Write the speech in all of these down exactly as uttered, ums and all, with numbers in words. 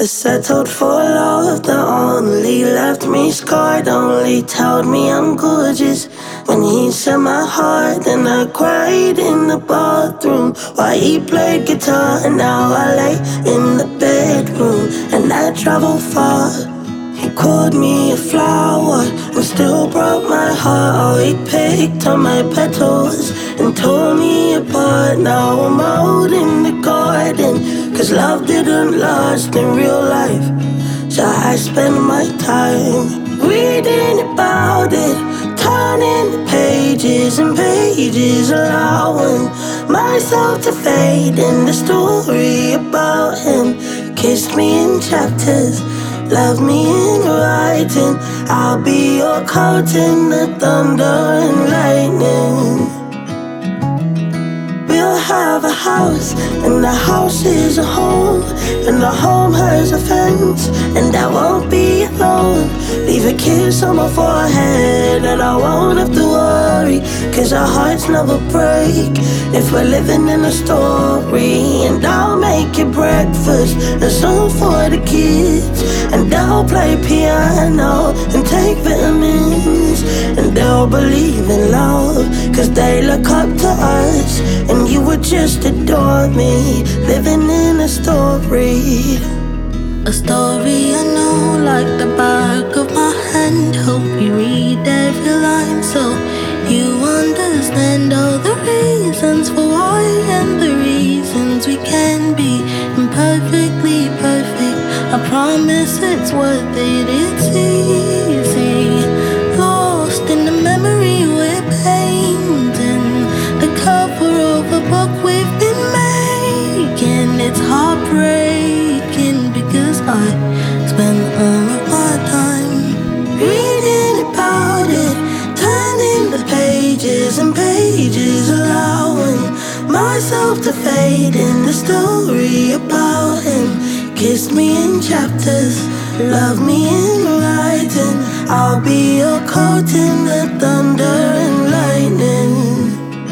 I settled for love that only left me scarred, only told me I'm gorgeous. When he set my heart, then I cried in the bathroom while he played guitar. And now I lay in the bedroom and I travel far. He called me a flower and still broke my heart. Oh, he picked on my petals and tore me apart. Now I'm out in the garden, cause love didn't last in real life. So I spend my time reading about it, turning the pages and pages, allowing myself to fade in the story about him. Kissed me in chapters, love me in writing. I'll be your coat in the thunder and lightning. We'll have a house, and the house is a home, and the home has a fence, and I won't be alone. Leave a kiss on my forehead, and I won't have to worry, cause our hearts never break if we're living in a story. And I'll make you breakfast and some for the kids, and I'll play piano and take vitamins, and they'll believe in love, cause they look up to us, and you would just adore me, living in a story. A story I know like the back of my hand. Hope you read every line so you understand all the reasons for why and the reasons we can be imperfectly perfect. I promise it's worth it, it's easy. Lost in the memory we're painting, the cover of a book we've been making. It's heartbreaking because I spend all of my time reading about it, turning the pages and pages, allowing myself to fade in the story about him. Kissed me in chapters, love me in writing. I'll be your coat in the thunder and lightning.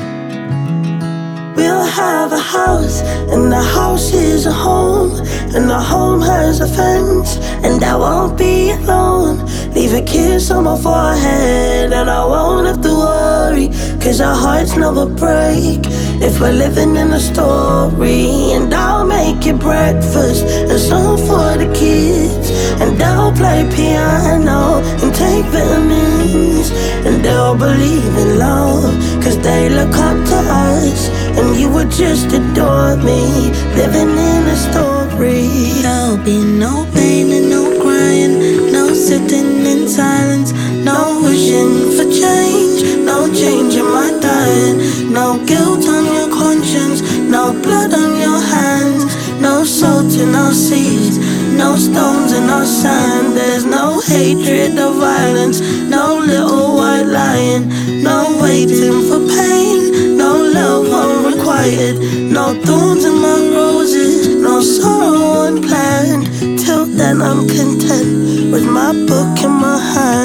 We'll have a house, and the house is a home, and the home has a fence, and I won't be alone. Leave a kiss on my forehead, and I won't have to worry, cause our hearts never break if we're living in a story. And I'll make you breakfast and some for the kids, and I'll play piano and take vitamins, and they'll believe in love, cause they look up to us, and you would just adore me, living in a story. There'll be no pain and no crying, no sitting in silence, no wishing for change, no change in my diet, no guilt on your conscience, no blood on your hands, no salt in our seas, no stones in our sand. There's no hatred or violence, no little white lion, no waiting for pain, no love unrequited, no thorns in my roses, no sorrow unplanned. Till then I'm content with my book in my hand.